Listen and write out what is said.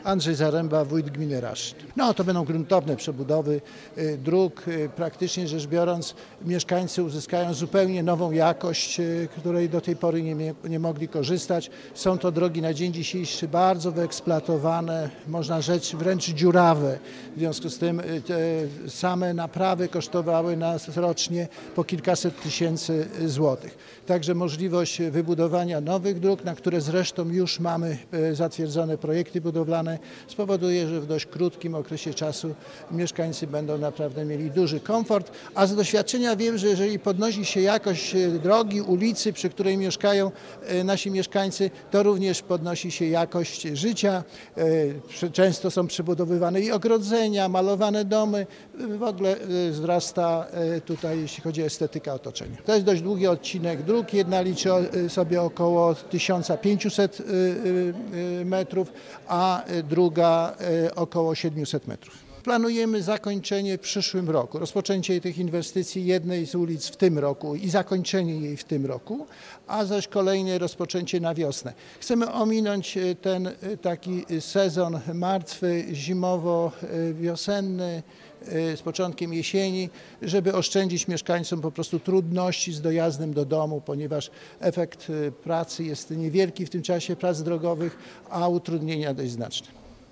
Andrzej Zaręba, wójt gminy Raszczyn. To będą gruntowne przebudowy dróg. Praktycznie rzecz biorąc, mieszkańcy uzyskają zupełnie nową jakość, której do tej pory nie mogli korzystać. Są to drogi na dzień dzisiejszy bardzo wyeksploatowane, można rzec wręcz dziurawe. W związku z tym same naprawy kosztowały nas rocznie po kilkaset tysięcy złotych. Także możliwość wybudowania nowych dróg, na które zresztą już mamy zatwierdzone projekty budowlane, spowoduje, że w dość krótkim okresie czasu mieszkańcy będą naprawdę mieli duży komfort, a z doświadczenia wiem, że jeżeli podnosi się jakość drogi, ulicy, przy której mieszkają nasi mieszkańcy, to również podnosi się jakość życia. Często są przebudowywane i ogrodzenia, malowane domy. W ogóle wzrasta tutaj, jeśli chodzi o estetykę otoczenia. To jest dość długi odcinek dróg. Jedna liczy sobie około 1500 metrów, a druga około 700 metrów. Planujemy zakończenie w przyszłym roku, rozpoczęcie tych inwestycji jednej z ulic w tym roku i zakończenie jej w tym roku, a zaś kolejne rozpoczęcie na wiosnę. Chcemy ominąć ten taki sezon martwy, zimowo-wiosenny, z początkiem jesieni, żeby oszczędzić mieszkańcom po prostu trudności z dojazdem do domu, ponieważ efekt pracy jest niewielki w tym czasie prac drogowych, a utrudnienia dość znaczne.